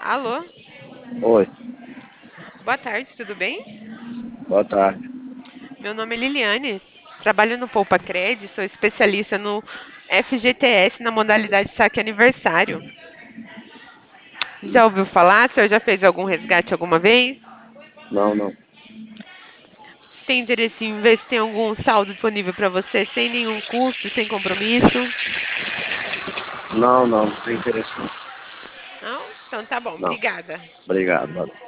Alô, Oi, boa tarde, tudo bem? boa tarde. Meu nome é Liliane, trabalho no Poupa Cred, sou especialista no FGTS na modalidade saque aniversário. Já ouviu falar? O senhor já fez algum resgate alguma vez? Não, não. Tem interesse em ver se tem algum saldo disponível para você sem nenhum custo, sem compromisso? Não, não, não tem interesse não. Não? Então tá bom, Não. obrigada. Obrigado, valeu.